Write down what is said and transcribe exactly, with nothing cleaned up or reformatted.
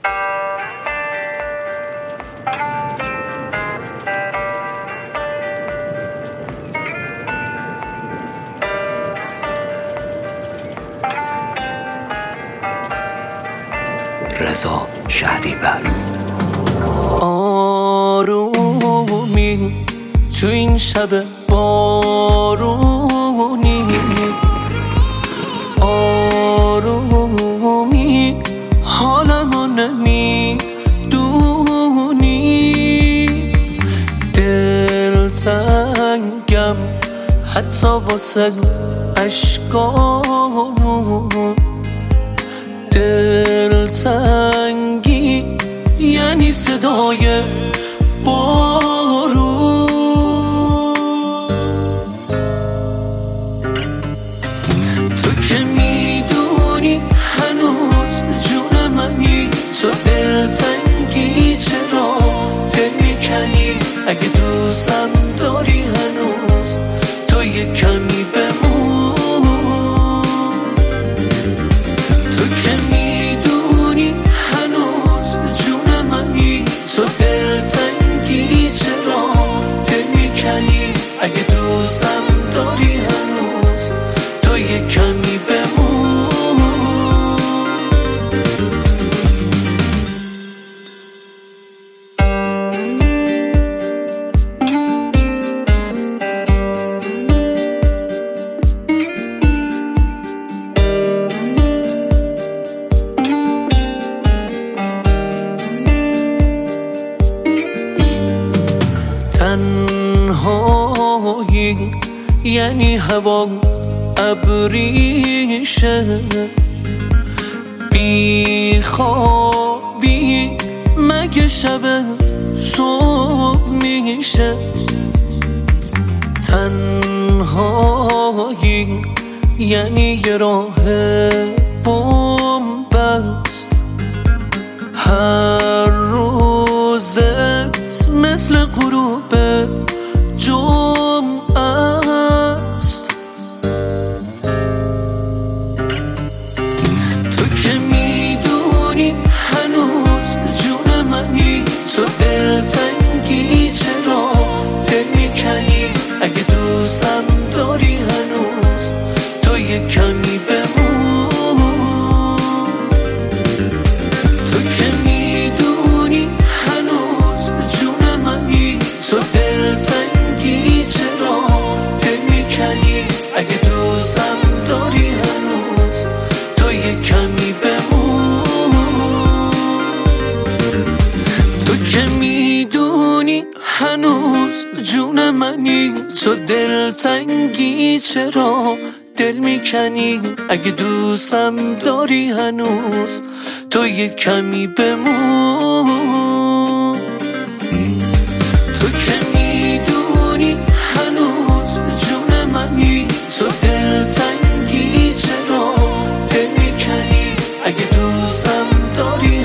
رضا شهریور. آرومی تو این شب بارونی، آرومی حالمو نمیدونی، دل تنگم حتی واسه اشکامون، دل تنگی یعنی صدای بارون. تو که میدونی هنوز جون منی، تو دل تنگی چرا دل میکنی؟ اگه دوستم داری هنوز تو یه کمی بمون. تو که میدونی هنوز جون منی، تو دل تنگی چرا دل میکنی؟ اگه دوستم داری هنوز تو یه کمی بمون. تنهایی یعنی هوا ابریشه، بی خوابی مگه شب صبح میشه؟ تنهایی یعنی یه راه بومبست، هر روزت مثل غروب جمعه است. تو که میدونی هنوز جون منی، تو دل تنگی چرا دل میکنی؟ اگه دوستم داری هنوز تو یه کمی بمون. تو که میدونی هنوز جون منی، تو دل تنگی چرا دل میکنی؟ اگه دوستم داری هنوز تو یه کمی بمون. تو که میدونی هنوز جون منی، تو دل تنگی چرا دل میکنی؟ اگه دوستم داری هنوز تو یه کمی بمون. تو که میدونی هنوز جون منی، تو دل تنگی چرا دل میکنی؟ اگه دوستم داری